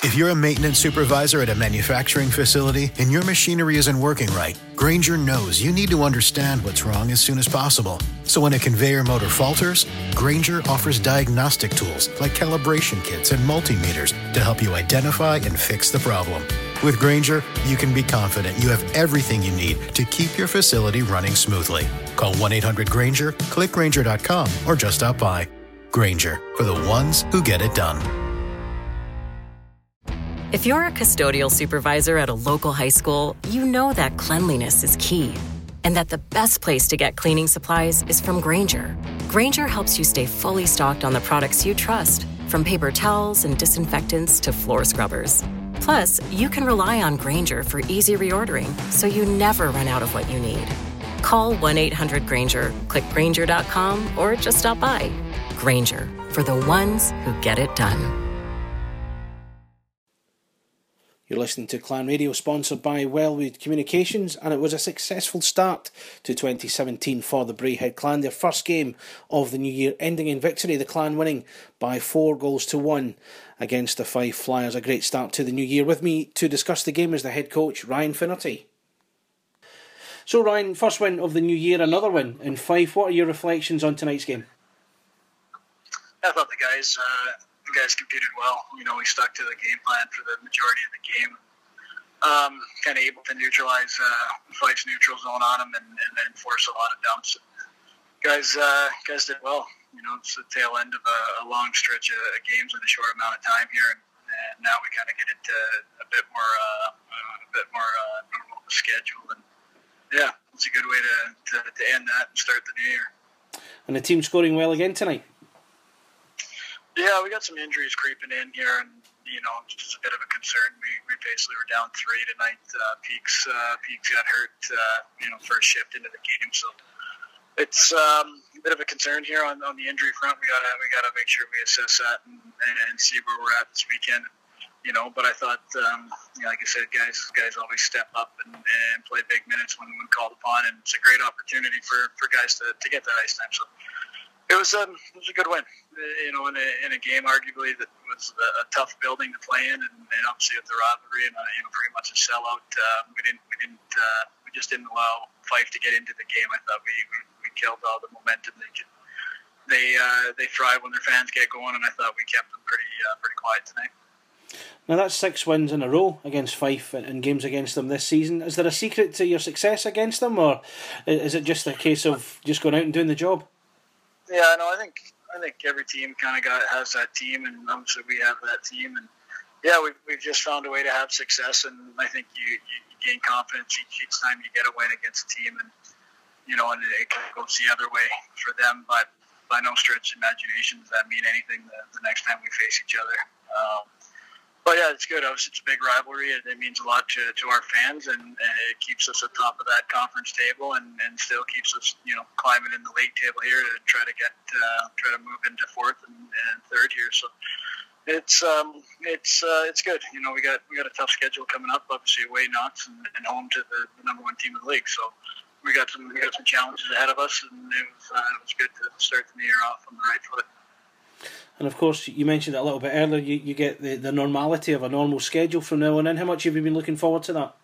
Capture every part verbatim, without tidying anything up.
If you're a maintenance supervisor at a manufacturing facility and your machinery isn't working right, Grainger knows you need to understand what's wrong as soon as possible. So when a conveyor motor falters, Grainger offers diagnostic tools like calibration kits and multimeters to help you identify and fix the problem. With Grainger, you can be confident you have everything you need to keep your facility running smoothly. Call one eight hundred Grainger, click Grainger dot com, or just stop by. Grainger, for the ones who get it done. If you're a custodial supervisor at a local high school, you know that cleanliness is key, and that the best place to get cleaning supplies is from Grainger. Grainger helps you stay fully stocked on the products you trust, from paper towels and disinfectants to floor scrubbers. Plus, you can rely on Grainger for easy reordering, so you never run out of what you need. Call one eight hundred Grainger, click Grainger dot com, or just stop by. Grainger, for the ones who get it done. You're listening to Clan Radio, sponsored by Wellwood Communications, and it was a successful start to twenty seventeen for the Braehead Clan. Their first game of the new year ending in victory, the Clan winning by four goals to one against the Fife Flyers. A great start to the new year. With me to discuss the game is the head coach, Ryan Finnerty. So Ryan, first win of the new year, another win in Fife. What are your reflections on tonight's game? I thought the guys... Uh... The guys competed well. You know, we stuck to the game plan for the majority of the game. Um, kind of able to neutralize uh, Fife's neutral zone on them and, and then force a lot of dumps. Guys, uh, guys did well. You know, it's the tail end of a, a long stretch of games in a short amount of time here, and, and now we kind of get into a bit more, uh, a bit more uh, normal schedule. And yeah, it's a good way to, to to end that and start the new year. And the team scoring well again tonight. Yeah, we got some injuries creeping in here, and you know, just a bit of a concern. We, we basically were down three tonight. Uh, Peaks uh, Peaks got hurt, uh, you know, first shift into the game, so it's um, a bit of a concern here on, on the injury front. We gotta we gotta make sure we assess that and, and see where we're at this weekend. You know, but I thought, um, you know, like I said, guys guys always step up and, and play big minutes when, when called upon, and it's a great opportunity for, for guys to, to get that ice time. So it was um, it was a good win. You know, in a, in a game arguably that was a, a tough building to play in, and, and obviously with the rivalry and uh, you know, pretty much a sellout. Uh, we didn't, we didn't, uh, we just didn't allow Fife to get into the game. I thought we we, we killed all the momentum. They could, they uh, they thrive when their fans get going, and I thought we kept them pretty uh, pretty quiet tonight. Now that's six wins in a row against Fife and games against them this season. Is there a secret to your success against them, or is it just a case of just going out and doing the job? Yeah, no, I think. I think every team kind of got has that team, and obviously we have that team. And yeah, we've, we've just found a way to have success, and I think you, you, you gain confidence each, each time you get a win against a team, and you know, and it kind of goes the other way for them. But by no stretch of imagination does that mean anything the, the next time we face each other. Um, but yeah, it's good. Obviously, it's a big rivalry. It, it means a lot to, to our fans, and, and it keeps us at top of that conference table, and, and still keeps us, you know, climbing in the league table here to try to get uh, try to move into fourth and, and third here. So it's um, it's uh, it's good. You know, we got we got a tough schedule coming up. Obviously, away Knox and, and home to the, the number one team in the league. So we got some we got some challenges ahead of us, and it was uh, it was good to start the year off on the right foot. And of course, you mentioned it a little bit earlier, you, you get the, the normality of a normal schedule from now on in. How much have you been looking forward to that?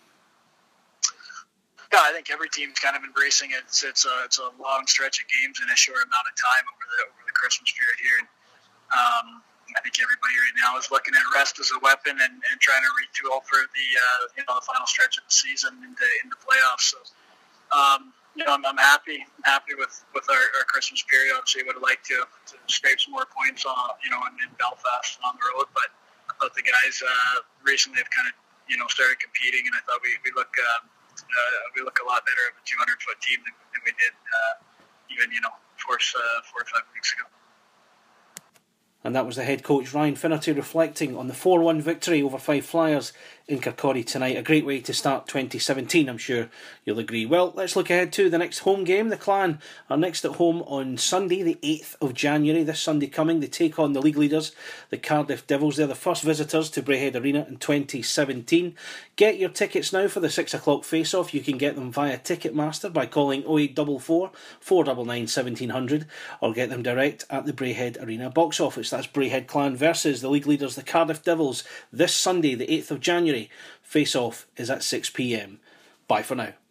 Yeah, I think every team's kind of embracing it. It's, it's, a, it's a long stretch of games in a short amount of time over the over the Christmas period here. And, um, I think everybody right now is looking at rest as a weapon and, and trying to retool for the uh, you know the final stretch of the season into into playoffs. So, um, you know, I'm, I'm happy. I'm happy with, with our, our Christmas period. Obviously, would have liked to, to scrape some more points on, you know, in, in Belfast and on the road. But I thought the guys uh, recently have kind of, you know, started competing, and I thought we, we look um, uh, we look a lot better of a two hundred foot team than, than we did uh, even, you know, four, uh, four or five weeks ago. And that was the head coach Ryan Finnerty reflecting on the four one victory over Fife Flyers in Kirkcaldy tonight. A great way to start twenty seventeen, I'm sure you'll agree. Well, let's look ahead to the next home game. The Clan are next at home on Sunday, the eighth of January. This Sunday coming, they take on the league leaders, the Cardiff Devils. They're the first visitors to Braehead Arena in twenty seventeen. Get your tickets now for the six o'clock face-off. You can get them via Ticketmaster by calling oh eight four four, four nine nine, one seven zero zero or get them direct at the Braehead Arena box office. points. That's Braehead Clan versus the league leaders, the Cardiff Devils, this Sunday, the eighth of January. Face-off is at six p m. Bye for now.